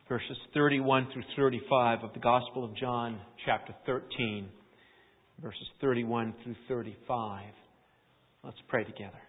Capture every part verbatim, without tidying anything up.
verses thirty-one through thirty-five of the Gospel of John, chapter thirteen, verses thirty-one through thirty-five. Let's pray together.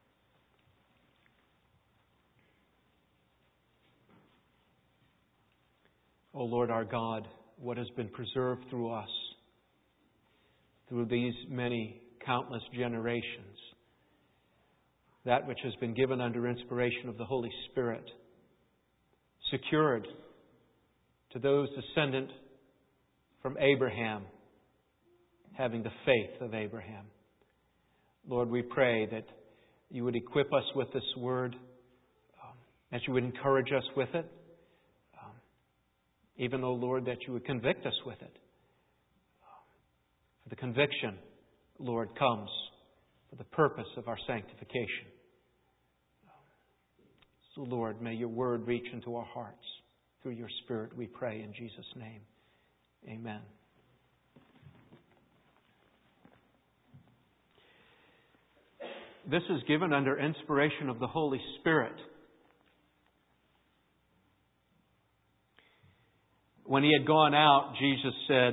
O Lord our God, what has been preserved through us, through these many countless generations, that which has been given under inspiration of the Holy Spirit, secured to those descendant from Abraham, having the faith of Abraham. Lord, we pray that You would equip us with this Word, um, that You would encourage us with it, um, even, O Lord, that You would convict us with it. For the conviction, Lord, comes for the purpose of our sanctification. So, Lord, may Your Word reach into our hearts. Through Your Spirit, we pray in Jesus' name. Amen. This is given under inspiration of the Holy Spirit. When He had gone out, Jesus said,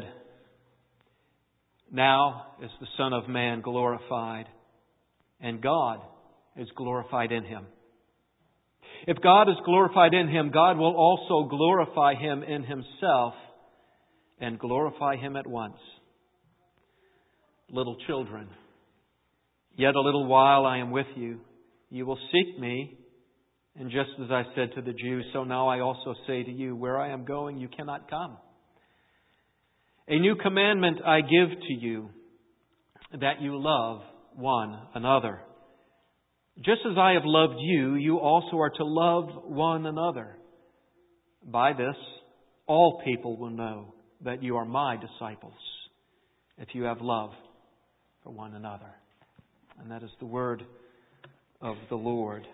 "Now is the Son of Man glorified, and God is glorified in Him. If God is glorified in Him, God will also glorify Him in Himself and glorify Him at once. Little children, yet a little while I am with you. You will seek Me, and just as I said to the Jews, so now I also say to you, where I am going, you cannot come. A new commandment I give to you, that you love one another. Just as I have loved you, you also are to love one another. By this, all people will know that you are My disciples, if you have love for one another." And that is the word of the Lord.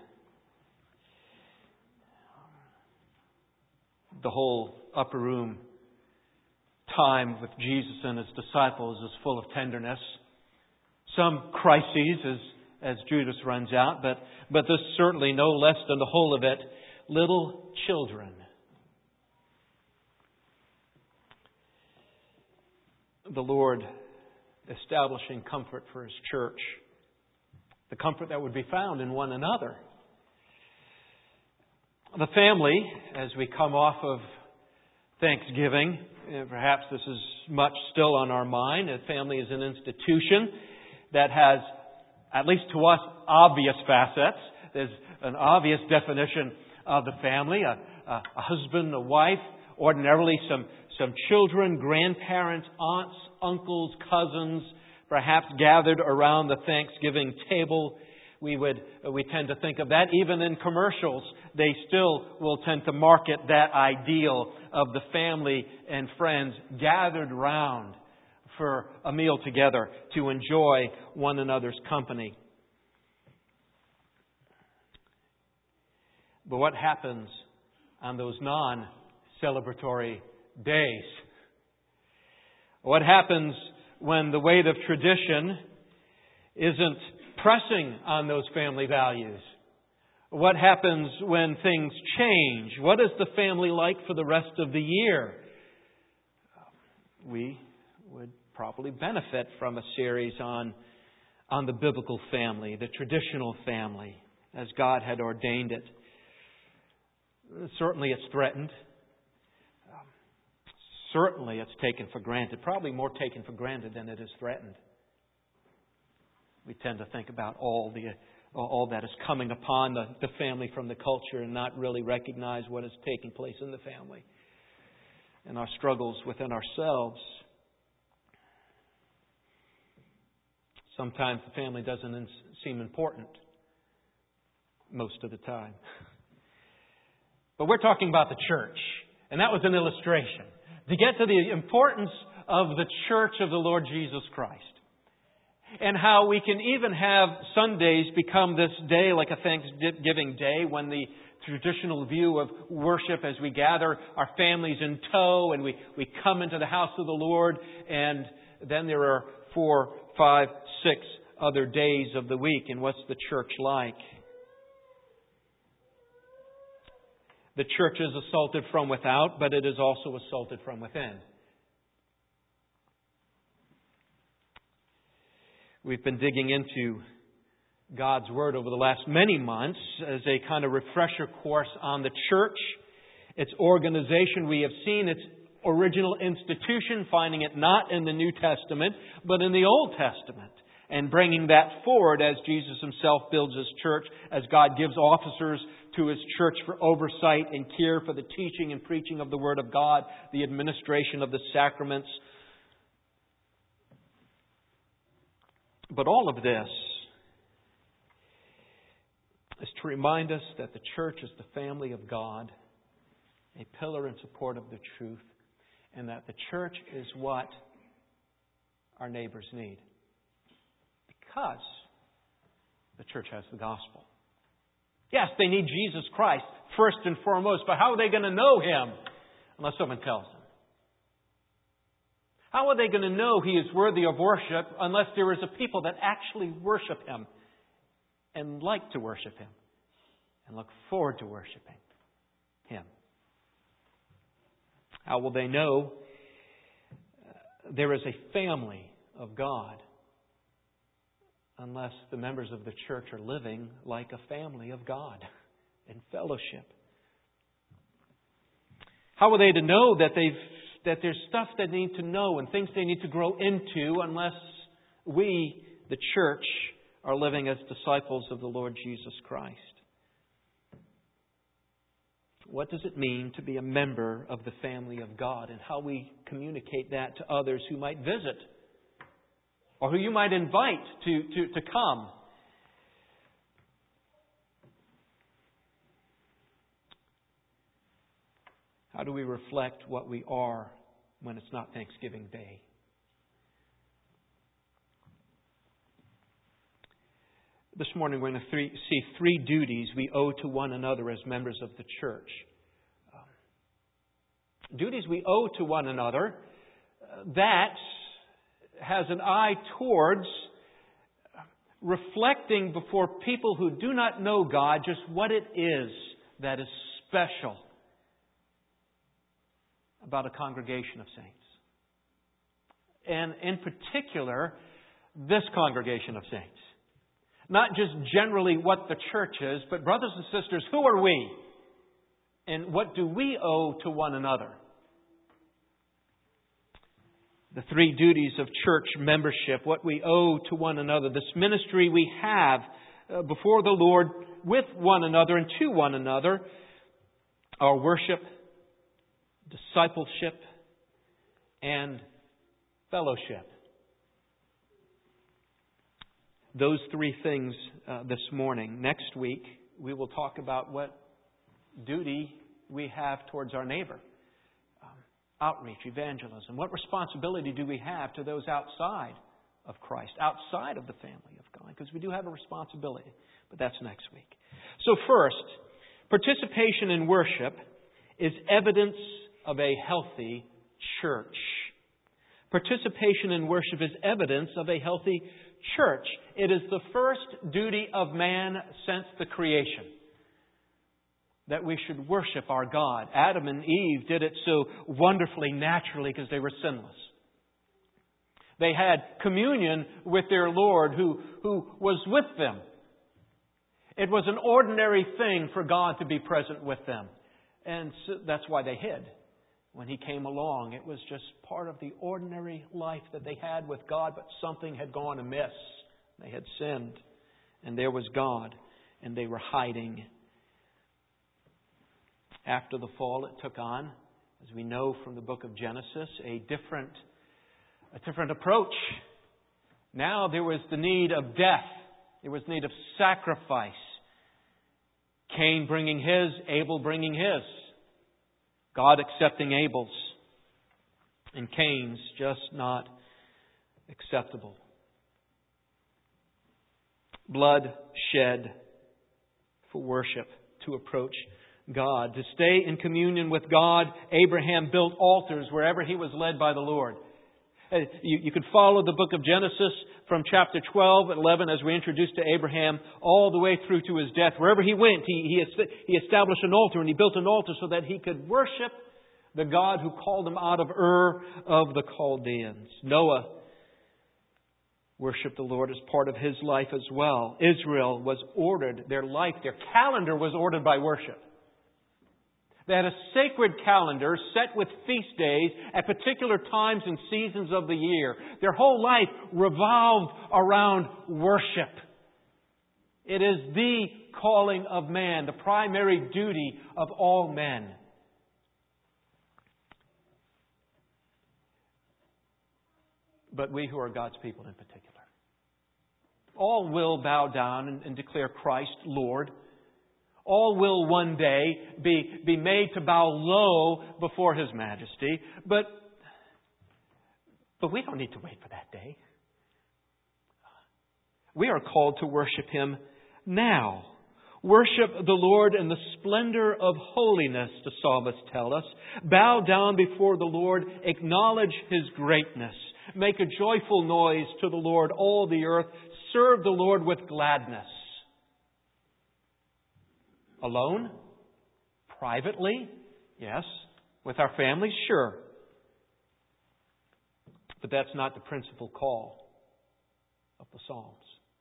The whole upper room time with Jesus and His disciples is full of tenderness. Some crises as, as Judas runs out, but, but this certainly no less than the whole of it. Little children. The Lord establishing comfort for His church. The comfort that would be found in one another. The family, as we come off of Thanksgiving, perhaps this is much still on our mind. A family is an institution that has, at least to us, obvious facets. There's an obvious definition of the family. A, a, a husband, a wife, ordinarily some, some children, grandparents, aunts, uncles, cousins, perhaps gathered around the Thanksgiving table. We would we tend to think of that. Even in commercials, they still will tend to market that ideal of the family and friends gathered round for a meal together to enjoy one another's company. But what happens on those non-celebratory days? What happens when the weight of tradition isn't pressing on those family values? What happens when things change? What is the family like for the rest of the year? We would probably benefit from a series on, on the biblical family, the traditional family, as God had ordained it. Certainly it's threatened. Certainly it's taken for granted. Probably more taken for granted than it is threatened. We tend to think about all the all that is coming upon the, the family from the culture and not really recognize what is taking place in the family and our struggles within ourselves. Sometimes the family doesn't seem important most of the time. But we're talking about the church, and that was an illustration to get to the importance of the church of the Lord Jesus Christ. And how we can even have Sundays become this day like a Thanksgiving day when the traditional view of worship as we gather our families in tow and we, we come into the house of the Lord, and then there are four, five, six other days of the week. And what's the church like? The church is assaulted from without, but it is also assaulted from within. We've been digging into God's Word over the last many months as a kind of refresher course on the church, its organization. We have seen its original institution, finding it not in the New Testament, but in the Old Testament, and bringing that forward as Jesus Himself builds His church, as God gives officers to His church for oversight and care for the teaching and preaching of the Word of God, the administration of the sacraments. But all of this is to remind us that the church is the family of God, a pillar and support of the truth, and that the church is what our neighbors need. Because the church has the gospel. Yes, they need Jesus Christ first and foremost, but how are they going to know Him unless someone tells them? How are they going to know He is worthy of worship unless there is a people that actually worship Him and like to worship Him and look forward to worshiping Him? How will they know there is a family of God unless the members of the church are living like a family of God in fellowship? How are they to know that they've that there's stuff they need to know and things they need to grow into unless we, the church, are living as disciples of the Lord Jesus Christ? What does it mean to be a member of the family of God, and how we communicate that to others who might visit or who you might invite to, to, to come? How do we reflect what we are when it's not Thanksgiving Day? This morning we're going to three, see three duties we owe to one another as members of the church. Um, duties we owe to one another uh, that has an eye towards reflecting before people who do not know God just what it is that is special about a congregation of saints. And in particular, this congregation of saints. Not just generally what the church is, but brothers and sisters, who are we? And what do we owe to one another? The three duties of church membership, what we owe to one another, this ministry we have uh, before the Lord with one another and to one another, our worship, discipleship, and fellowship. Those three things uh, this morning. Next week, we will talk about what duty we have towards our neighbor. Um, outreach, evangelism. What responsibility do we have to those outside of Christ, outside of the family of God? Because we do have a responsibility, but that's next week. So first, participation in worship is evidence of a healthy church. Participation in worship is evidence of a healthy church. It is the first duty of man since the creation, that we should worship our God. Adam and Eve did it so wonderfully naturally because they were sinless. They had communion with their Lord who, who was with them. It was an ordinary thing for God to be present with them. And so that's why they hid. When He came along, it was just part of the ordinary life that they had with God, but something had gone amiss. They had sinned, and there was God, and they were hiding. After the fall, it took on, as we know from the book of Genesis, a different, a different approach. Now there was the need of death. There was need of sacrifice. Cain bringing his, Abel bringing his. God accepting Abel's, and Cain's just not acceptable. Blood shed for worship, to approach God. To stay in communion with God, Abraham built altars wherever he was led by the Lord. Uh, you, you could follow the book of Genesis from chapter twelve and eleven as we introduced to Abraham all the way through to his death. Wherever he went, he, he, he established an altar, and he built an altar so that he could worship the God who called him out of Ur of the Chaldeans. Noah worshiped the Lord as part of his life as well. Israel was ordered, their life, their calendar was ordered by worship. They had a sacred calendar set with feast days at particular times and seasons of the year. Their whole life revolved around worship. It is the calling of man, the primary duty of all men. But we who are God's people in particular, all will bow down and, and declare Christ Lord. All will one day be, be made to bow low before His majesty. But, but we don't need to wait for that day. We are called to worship Him now. Worship the Lord in the splendor of holiness, the psalmist tells us. Bow down before the Lord, acknowledge His greatness. Make a joyful noise to the Lord, all the earth. Serve the Lord with gladness. Alone? Privately? Yes. With our families? Sure. But that's not the principal call of the Psalms.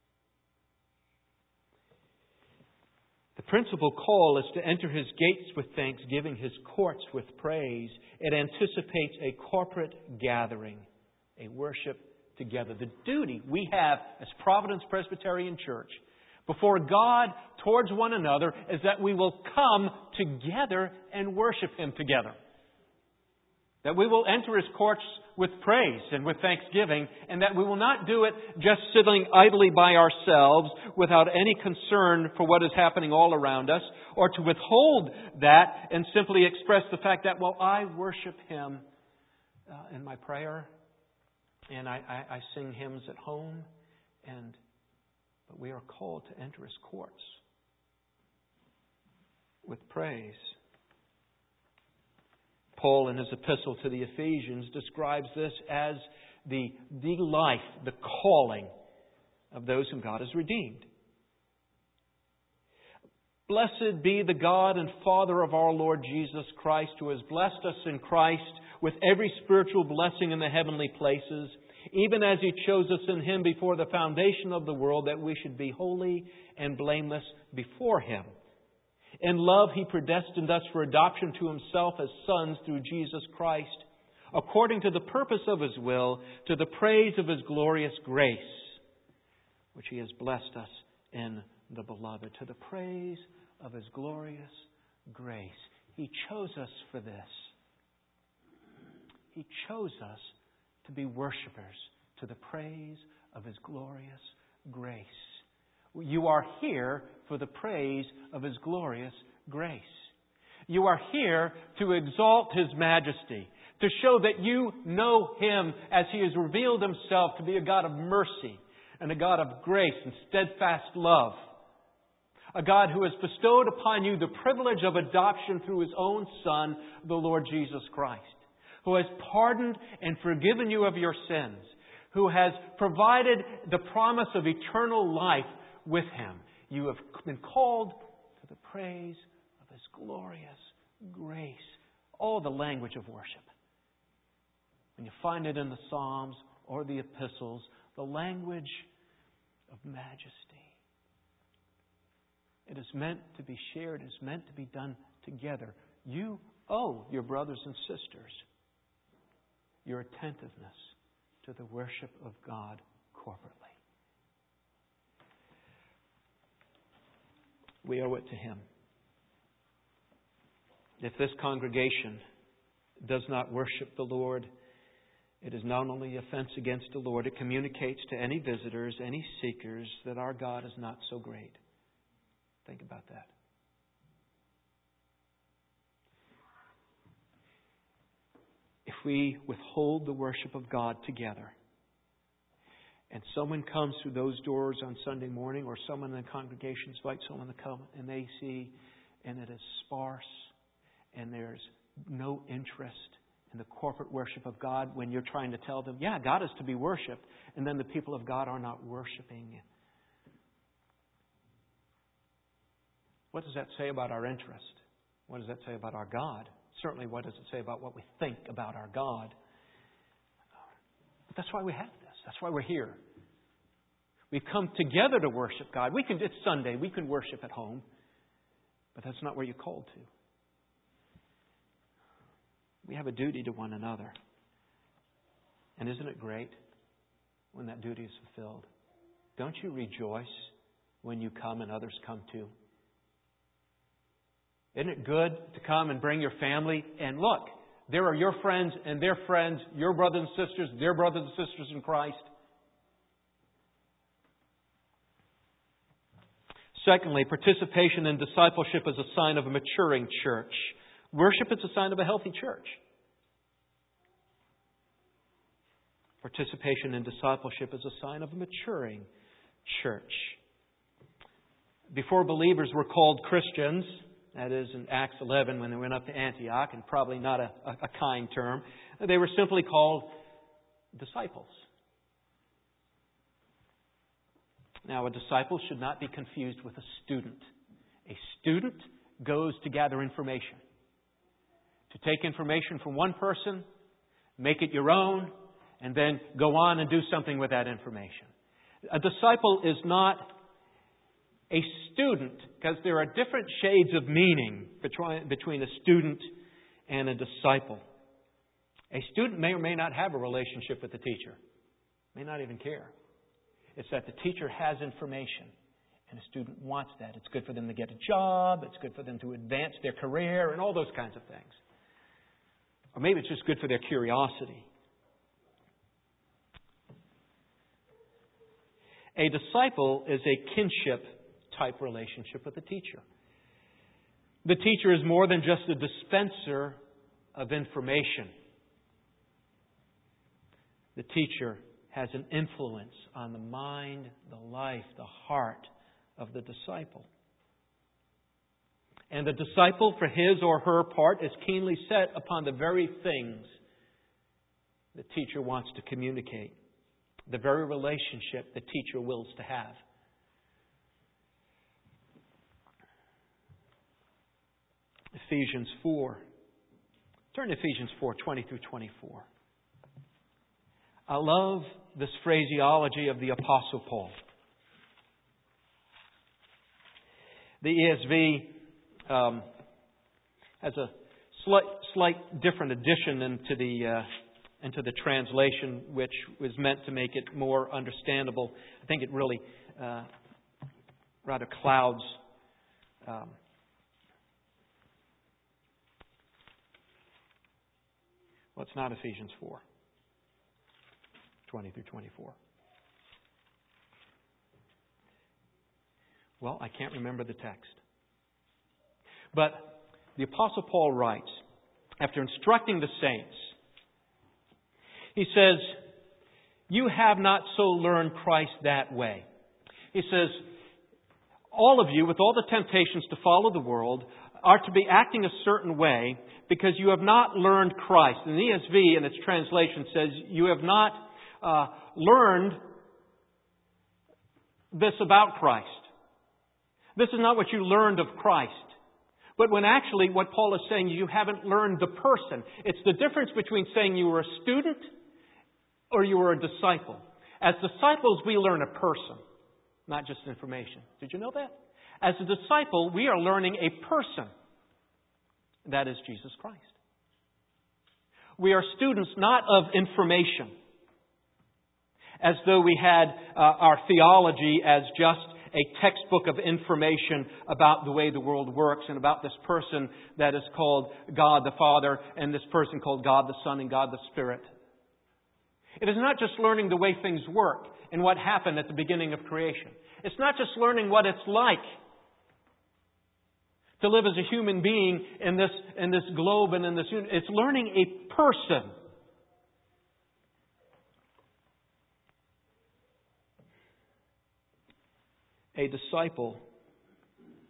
The principal call is to enter His gates with thanksgiving, His courts with praise. It anticipates a corporate gathering, a worship together. The duty we have as Providence Presbyterian Church before God towards one another is that we will come together and worship Him together. That we will enter His courts with praise and with thanksgiving, and that we will not do it just sitting idly by ourselves without any concern for what is happening all around us, or to withhold that and simply express the fact that, well, I worship Him uh, in my prayer, and I, I, I sing hymns at home, and but we are called to enter His courts with praise. Paul, in his epistle to the Ephesians, describes this as the, the life, the calling of those whom God has redeemed. Blessed be the God and Father of our Lord Jesus Christ, who has blessed us in Christ with every spiritual blessing in the heavenly places, even as He chose us in Him before the foundation of the world, that we should be holy and blameless before Him. In love, He predestined us for adoption to Himself as sons through Jesus Christ, according to the purpose of His will, to the praise of His glorious grace, which He has blessed us in the Beloved. To the praise of His glorious grace. He chose us for this. He chose us to be worshipers to the praise of His glorious grace. You are here for the praise of His glorious grace. You are here to exalt His majesty, to show that you know Him as He has revealed Himself to be a God of mercy and a God of grace and steadfast love. A God who has bestowed upon you the privilege of adoption through His own Son, the Lord Jesus Christ, who has pardoned and forgiven you of your sins, who has provided the promise of eternal life with Him. You have been called to the praise of His glorious grace. Oh, the language of worship. When you find it in the Psalms or the epistles, the language of majesty. It is meant to be shared. It is meant to be done together. You owe your brothers and sisters your attentiveness to the worship of God corporately. We owe it to Him. If this congregation does not worship the Lord, it is not only an offense against the Lord, it communicates to any visitors, any seekers, that our God is not so great. Think about that. If we withhold the worship of God together, and someone comes through those doors on Sunday morning, or someone in the congregation invites someone to come, and they see, and it is sparse, and there's no interest in the corporate worship of God when you're trying to tell them, yeah, God is to be worshipped, and then the people of God are not worshiping? What does that say about our interest? What does that say about our God? Certainly, what does it say about what we think about our God? But that's why we have this. That's why we're here. We've come together to worship God. We can. It's Sunday. We can worship at home. But that's not where you're called to. We have a duty to one another. And isn't it great when that duty is fulfilled? Don't you rejoice when you come and others come too? Isn't it good to come and bring your family? And look, there are your friends and their friends, your brothers and sisters, their brothers and sisters in Christ. Secondly, participation in discipleship is a sign of a maturing church. Worship is a sign of a healthy church. Participation in discipleship is a sign of a maturing church. Before believers were called Christians, that is in Acts eleven when they went up to Antioch, and probably not a, a, a kind term, they were simply called disciples. Now, a disciple should not be confused with a student. A student goes to gather information. To take information from one person, make it your own, and then go on and do something with that information. A disciple is not a student, because there are different shades of meaning between a student and a disciple. A student may or may not have a relationship with the teacher. May not even care. It's that the teacher has information, and a student wants that. It's good for them to get a job. It's good for them to advance their career and all those kinds of things. Or maybe it's just good for their curiosity. A disciple is a kinship type relationship with the teacher. The teacher is more than just a dispenser of information. The teacher has an influence on the mind, the life, the heart of the disciple. And the disciple, for his or her part, is keenly set upon the very things the teacher wants to communicate, the very relationship the teacher wills to have. Ephesians four. Turn to Ephesians four, twenty through twenty-four. I love this phraseology of the Apostle Paul. The E S V um, has a slight, slight different addition into the uh, into the translation, which was meant to make it more understandable. I think it really uh, rather clouds um, well, it's not Ephesians four, twenty through twenty-four. Well, I can't remember the text. But the Apostle Paul writes, after instructing the saints, he says, "You have not so learned Christ that way." He says, all of you, with all the temptations to follow the world, are to be acting a certain way because you have not learned Christ. And the E S V in its translation says, you have not uh, learned this about Christ. This is not what you learned of Christ. But when actually what Paul is saying, you haven't learned the person. It's the difference between saying you were a student or you were a disciple. As disciples, we learn a person, not just information. Did you know that? As a disciple, we are learning a person. That is Jesus Christ. We are students not of information, as though we had uh, our theology as just a textbook of information about the way the world works and about this person that is called God the Father and this person called God the Son and God the Spirit. It is not just learning the way things work and what happened at the beginning of creation. It's not just learning what it's like to live as a human being in this, in this globe and in this universe. It's learning a person. A disciple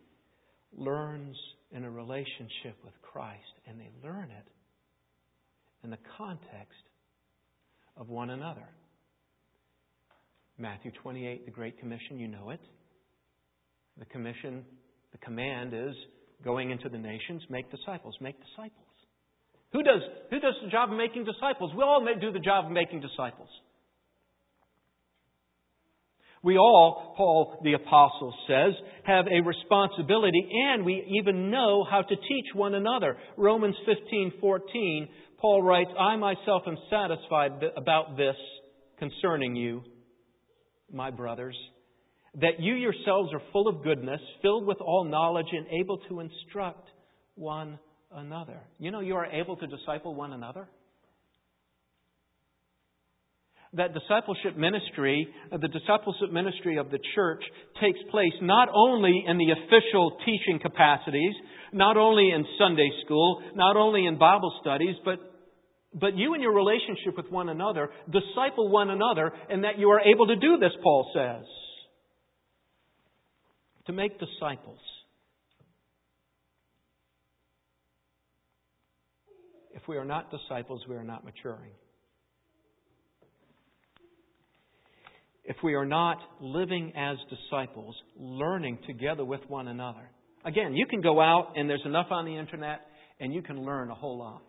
learns in a relationship with Christ, and they learn it in the context of one another. Matthew twenty-eight, the Great Commission, you know it. The commission, the command is going into the nations, make disciples, make disciples. Who does, who does the job of making disciples? We all do the job of making disciples. We all, Paul the Apostle says, have a responsibility, and we even know how to teach one another. Romans fifteen fourteen, Paul writes, I myself am satisfied about this concerning you, my brothers, that you yourselves are full of goodness, filled with all knowledge, and able to instruct one another. You know, you are able to disciple one another. That discipleship ministry, the discipleship ministry of the church takes place not only in the official teaching capacities, not only in Sunday school, not only in Bible studies, but but you in your relationship with one another, disciple one another, and that you are able to do this, Paul says. To make disciples. If we are not disciples, we are not maturing. If we are not living as disciples, learning together with one another. Again, you can go out and there's enough on the internet and you can learn a whole lot.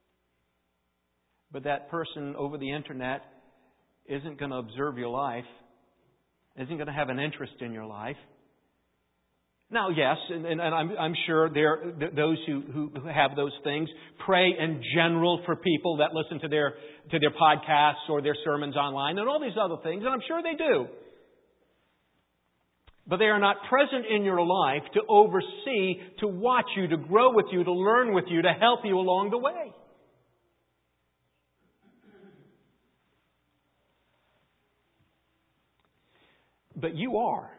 But that person over the internet isn't going to observe your life, isn't going to have an interest in your life. Now, yes, and, and I'm, I'm sure there those who, who have those things pray in general for people that listen to their to their podcasts or their sermons online and all these other things, and I'm sure they do. But they are not present in your life to oversee, to watch you, to grow with you, to learn with you, to help you along the way. But you are.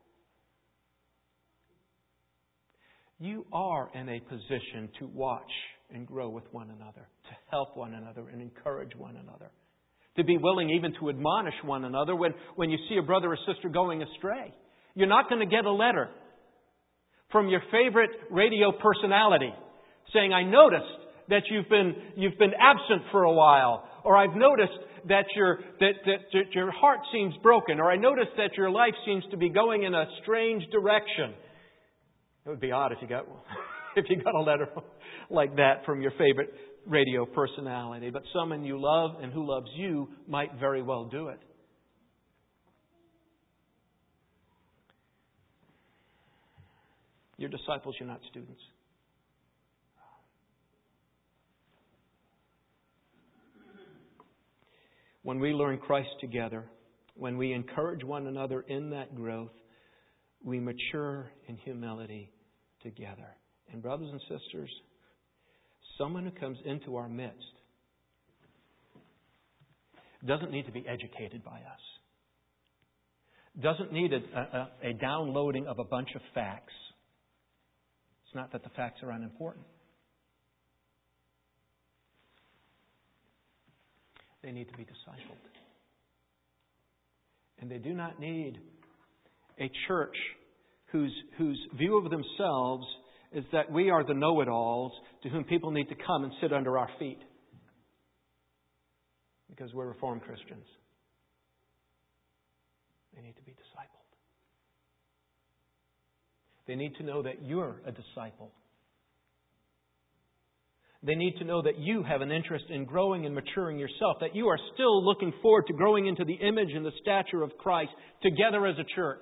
You are in a position to watch and grow with one another, to help one another and encourage one another, to be willing even to admonish one another when, when you see a brother or sister going astray. You're not going to get a letter from your favorite radio personality saying, I noticed that you've been, you've been absent for a while, or I've noticed that your, that, that, that your heart seems broken, or I noticed that your life seems to be going in a strange direction. It would be odd if you got if you got a letter like that from your favorite radio personality. But someone you love and who loves you might very well do it. You're disciples, you're not students. When we learn Christ together, when we encourage one another in that growth, we mature in humility together. And brothers and sisters, someone who comes into our midst doesn't need to be educated by us. Doesn't need a, a, a downloading of a bunch of facts. It's not that the facts are unimportant. They need to be discipled. And they do not need a church whose, whose view of themselves is that we are the know-it-alls to whom people need to come and sit under our feet because we're Reformed Christians. They need to be discipled. They need to know that you're a disciple. They need to know that you have an interest in growing and maturing yourself, that you are still looking forward to growing into the image and the stature of Christ together as a church.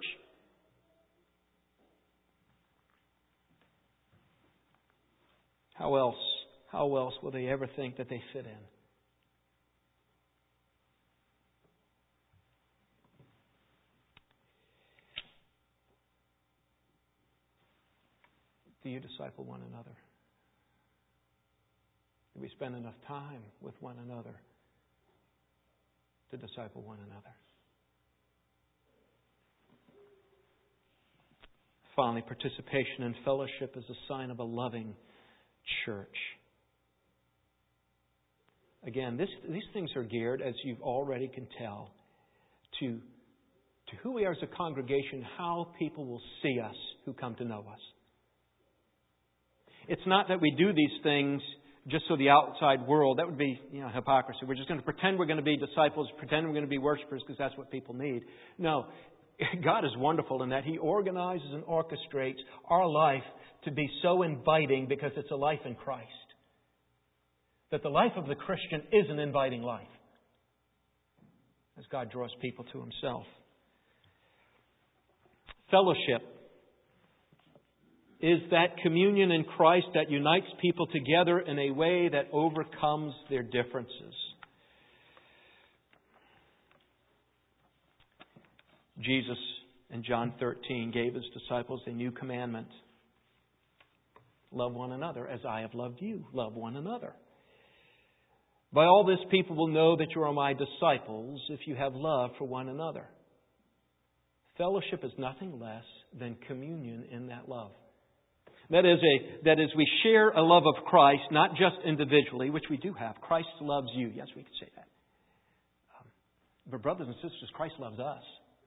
How else, how else will they ever think that they fit in? Do you disciple one another? Do we spend enough time with one another to disciple one another? Finally, participation in fellowship is a sign of a loving church. Again, this, these things are geared, as you already can tell, to, to who we are as a congregation, how people will see us who come to know us. It's not that we do these things just so the outside world, that would be, you know, hypocrisy. We're just going to pretend we're going to be disciples, pretend we're going to be worshipers because that's what people need. No, God is wonderful in that He organizes and orchestrates our life to be so inviting because it's a life in Christ. That the life of the Christian is an inviting life as God draws people to Himself. Fellowship is that communion in Christ that unites people together in a way that overcomes their differences. Jesus in John thirteen gave His disciples a new commandment. Love one another as I have loved you. Love one another. By all this, people will know that you are my disciples if you have love for one another. Fellowship is nothing less than communion in that love. That is, a, that is, we share a love of Christ, not just individually, which we do have. Christ loves you. Yes, we could say that. Um, but brothers and sisters, Christ loves us.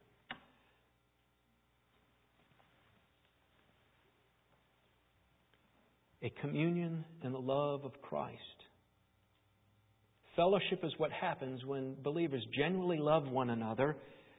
A communion in the love of Christ. Fellowship is what happens when believers genuinely love one another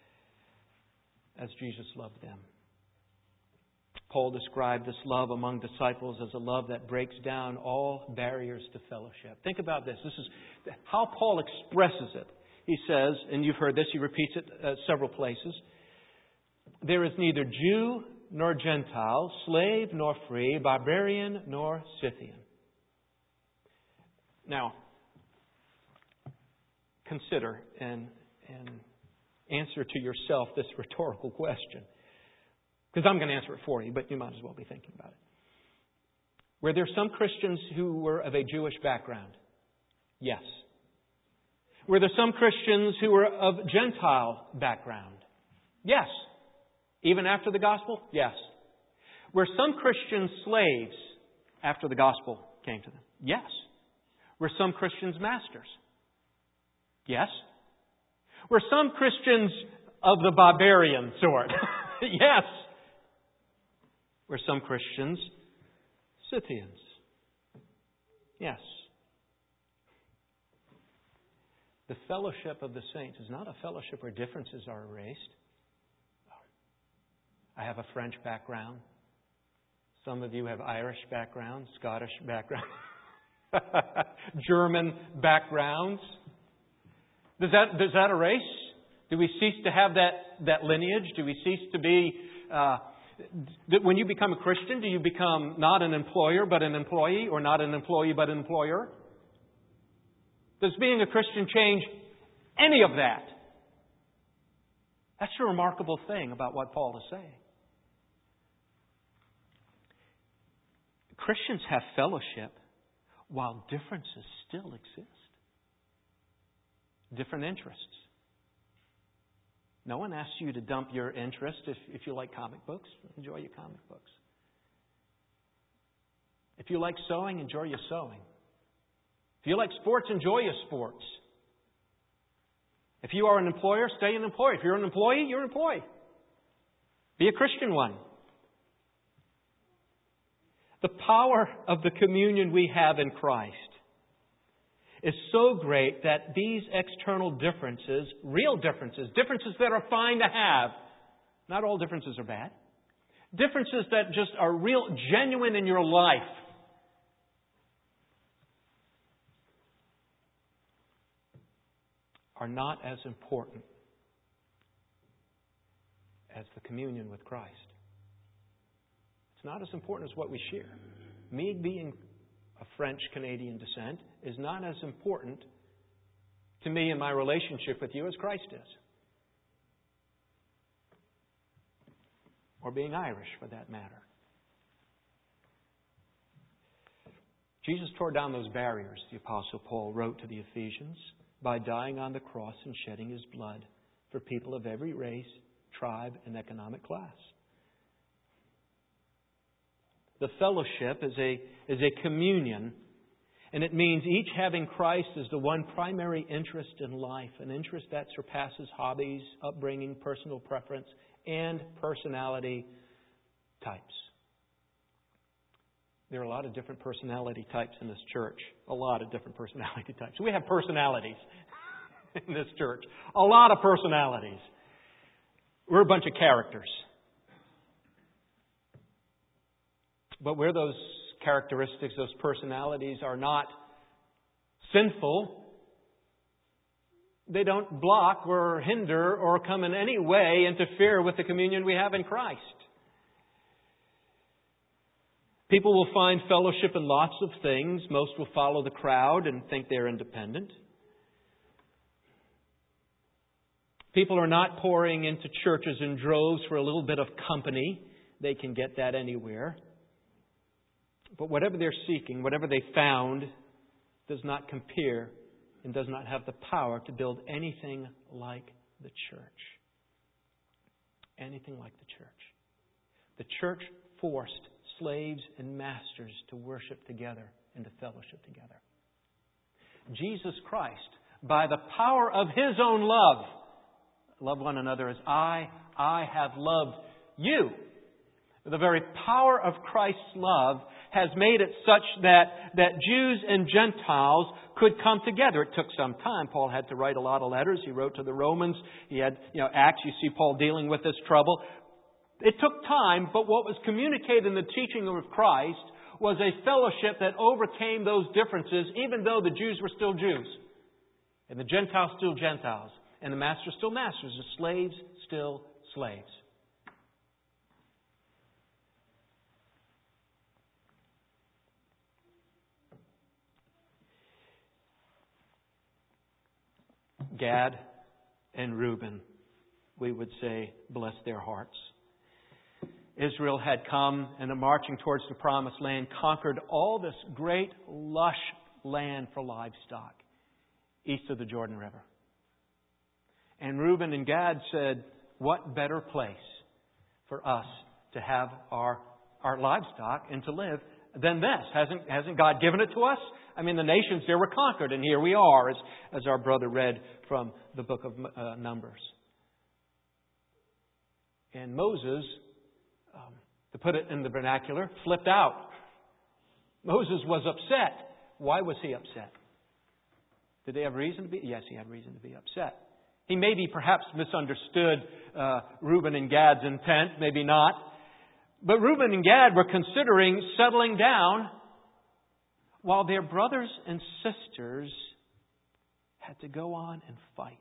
as Jesus loved them. Paul described this love among disciples as a love that breaks down all barriers to fellowship. Think about this. This is how Paul expresses it. He says, and you've heard this, he repeats it uh, several places, there is neither Jew nor Gentile, slave nor free, barbarian nor Scythian. Now, consider and, and answer to yourself this rhetorical question. Because I'm going to answer it for you, but you might as well be thinking about it. Were there some Christians who were of a Jewish background? Yes. Were there some Christians who were of Gentile background? Yes. Even after the gospel? Yes. Were some Christians slaves after the gospel came to them? Yes. Were some Christians masters? Yes. Were some Christians of the barbarian sort? Yes. Were some Christians Scythians? Yes. The fellowship of the saints is not a fellowship where differences are erased. I have a French background. Some of you have Irish backgrounds, Scottish backgrounds, German backgrounds. Does that, does that erase? Do we cease to have that, that lineage? Do we cease to be... Uh, when you become a Christian, do you become not an employer but an employee, or not an employee but an employer? Does being a Christian change any of that? That's a remarkable thing about what Paul is saying. Christians have fellowship while differences still exist. Different interests. No one asks you to dump your interest. If, if you like comic books, enjoy your comic books. If you like sewing, enjoy your sewing. If you like sports, enjoy your sports. If you are an employer, stay an employer. If you're an employee, you're an employee. Be a Christian one. The power of the communion we have in Christ is so great that these external differences, real differences, differences that are fine to have, not all differences are bad, differences that just are real, genuine in your life, are not as important as the communion with Christ. It's not as important as what we share. Me being of French-Canadian descent is not as important to me in my relationship with you as Christ is. Or being Irish, for that matter. Jesus tore down those barriers, the Apostle Paul wrote to the Ephesians, by dying on the cross and shedding His blood for people of every race, tribe, and economic class. The fellowship is a, is a communion, and it means each having Christ as the one primary interest in life, an interest that surpasses hobbies, upbringing, personal preference, and personality types. There are a lot of different personality types in this church. A lot of different personality types. We have personalities in this church. A lot of personalities. We're a bunch of characters. But where those characteristics, those personalities are not sinful, they don't block or hinder or come in any way interfere with the communion we have in Christ. People will find fellowship in lots of things. Most will follow the crowd and think they're independent. People are not pouring into churches in droves for a little bit of company. They can get that anywhere. But whatever they're seeking, whatever they found, does not compare and does not have the power to build anything like the church. Anything like the church. The church forced slaves and masters to worship together and to fellowship together. Jesus Christ, by the power of His own love, love one another as I, I have loved you. The very power of Christ's love has made it such that, that Jews and Gentiles could come together. It took some time. Paul had to write a lot of letters. He wrote to the Romans. He had, you know, Acts. You see Paul dealing with this trouble. It took time, but what was communicated in the teaching of Christ was a fellowship that overcame those differences, even though the Jews were still Jews, and the Gentiles still Gentiles, and the masters still masters, the slaves still slaves. Gad and Reuben, we would say, bless their hearts. Israel had come and are marching towards the promised land, conquered all this great, lush land for livestock east of the Jordan River. And Reuben and Gad said, what better place for us to have our, our livestock and to live than this? Hasn't, hasn't God given it to us? I mean, the nations there were conquered, and here we are, as, as our brother read from the book of uh, Numbers. And Moses, um, to put it in the vernacular, flipped out. Moses was upset. Why was he upset? Did they have reason to be? Yes, he had reason to be upset. He maybe perhaps misunderstood uh, Reuben and Gad's intent, maybe not. But Reuben and Gad were considering settling down while their brothers and sisters had to go on and fight.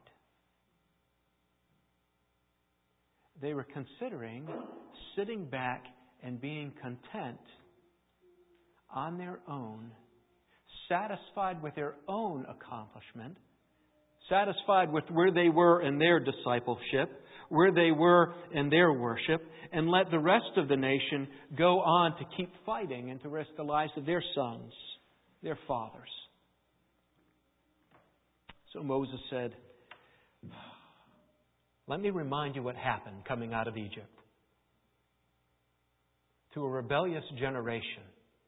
They were considering sitting back and being content on their own, satisfied with their own accomplishment, satisfied with where they were in their discipleship, where they were in their worship, and let the rest of the nation go on to keep fighting and to risk the lives of their sons, their fathers. So Moses said, let me remind you what happened coming out of Egypt. To a rebellious generation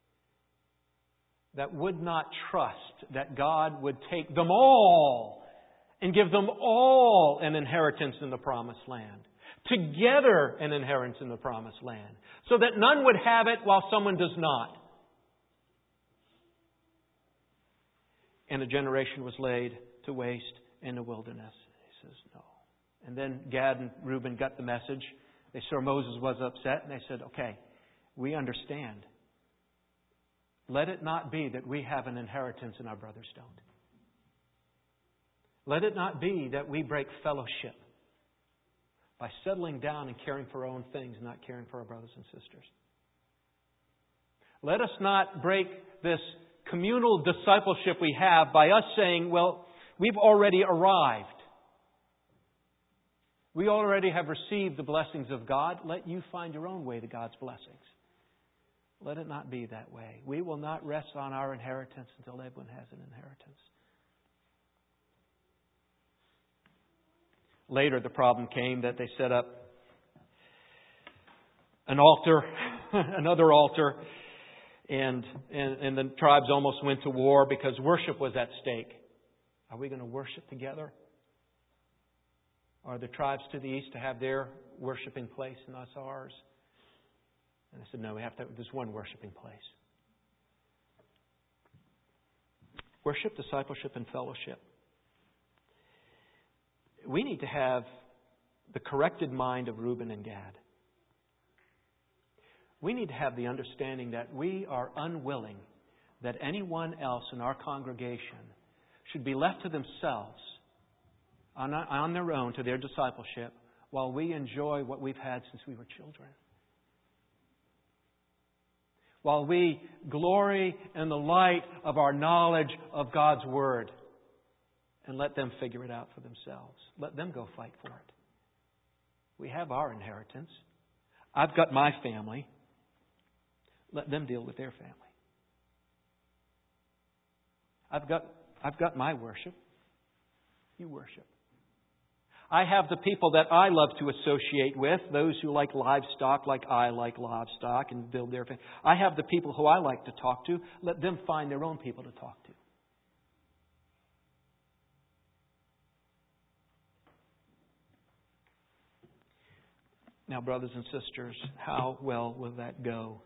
that would not trust that God would take them all and give them all an inheritance in the promised land. Together an inheritance in the promised land. So that none would have it while someone does not. And a generation was laid to waste in the wilderness. He says, no. And then Gad and Reuben got the message. They saw Moses was upset and they said, okay, we understand. Let it not be that we have an inheritance and our brothers don't. Let it not be that we break fellowship by settling down and caring for our own things and not caring for our brothers and sisters. Let us not break this communal discipleship we have by us saying, well, we've already arrived. We already have received the blessings of God. Let you find your own way to God's blessings. Let it not be that way. We will not rest on our inheritance until everyone has an inheritance. Later, the problem came that they set up an altar, another altar, and, and, and the tribes almost went to war because worship was at stake. Are we going to worship together? Are the tribes to the east to have their worshiping place and us ours? And I said, no, we have to have this one worshiping place. Worship, discipleship, and fellowship. We need to have the corrected mind of Reuben and Gad. We need to have the understanding that we are unwilling that anyone else in our congregation should be left to themselves on, on their own to their discipleship while we enjoy what we've had since we were children. While we glory in the light of our knowledge of God's Word and let them figure it out for themselves. Let them go fight for it. We have our inheritance. I've got my family. Let them deal with their family. I've got, I've got my worship. You worship. I have the people that I love to associate with, those who like livestock like I like livestock and build their family. I have the people who I like to talk to. Let them find their own people to talk to. Now, brothers and sisters, how well will that go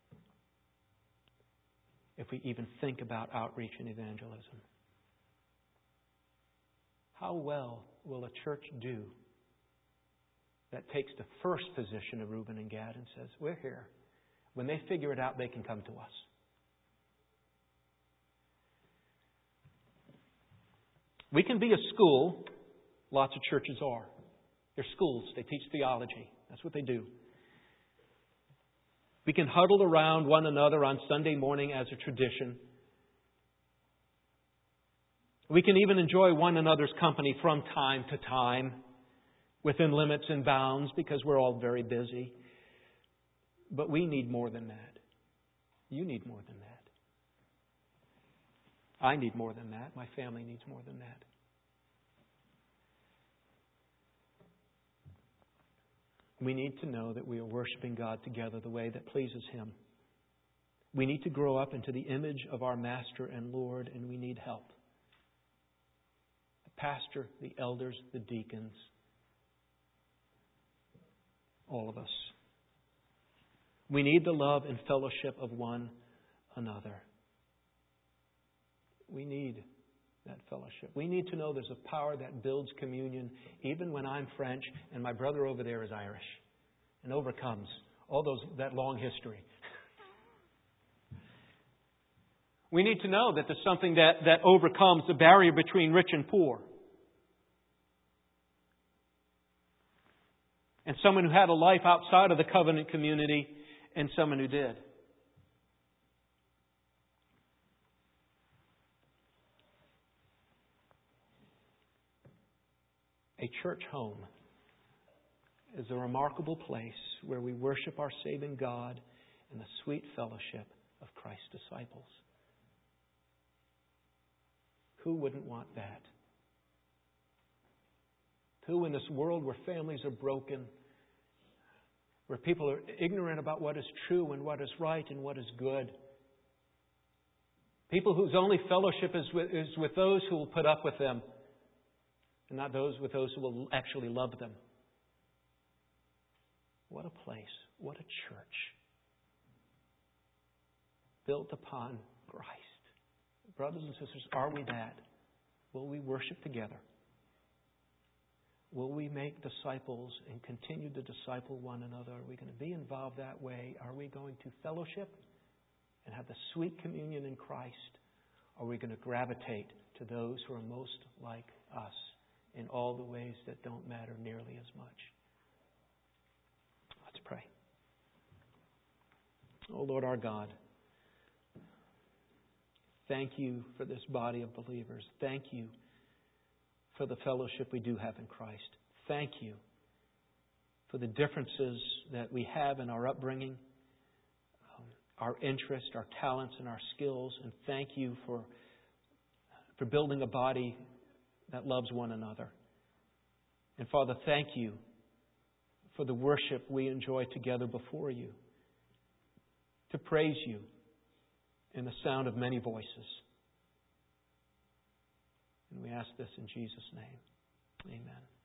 if we even think about outreach and evangelism? How well will a church do that takes the first position of Reuben and Gad and says, we're here. When they figure it out, they can come to us. We can be a school. Lots of churches are. They're schools. They teach theology. That's what they do. We can huddle around one another on Sunday morning as a tradition. We can even enjoy one another's company from time to time within limits and bounds because we're all very busy. But we need more than that. You need more than that. I need more than that. My family needs more than that. We need to know that we are worshiping God together the way that pleases Him. We need to grow up into the image of our Master and Lord, and we need help. The pastor, the elders, the deacons, all of us. We need the love and fellowship of one another. We need that fellowship. We need to know there's a power that builds communion even when I'm French and my brother over there is Irish and overcomes all those that long history. We need to know that there's something that, that overcomes the barrier between rich and poor. And someone who had a life outside of the covenant community and someone who did. A church home is a remarkable place where we worship our saving God in the sweet fellowship of Christ's disciples. Who wouldn't want that? Who in this world where families are broken, where people are ignorant about what is true and what is right and what is good, people whose only fellowship is with, is with those who will put up with them, and not those with those who will actually love them. What a place. What a church. Built upon Christ. Brothers and sisters, are we that? Will we worship together? Will we make disciples and continue to disciple one another? Are we going to be involved that way? Are we going to fellowship and have the sweet communion in Christ? Or are we going to gravitate to those who are most like us in all the ways that don't matter nearly as much? Let's pray. Oh Lord our God, thank you for this body of believers. Thank you for the fellowship we do have in Christ. Thank you for the differences that we have in our upbringing, um, our interest, our talents, and our skills. And thank you for, for building a body that loves one another. And Father, thank you for the worship we enjoy together before you, to praise you in the sound of many voices. And we ask this in Jesus' name. Amen.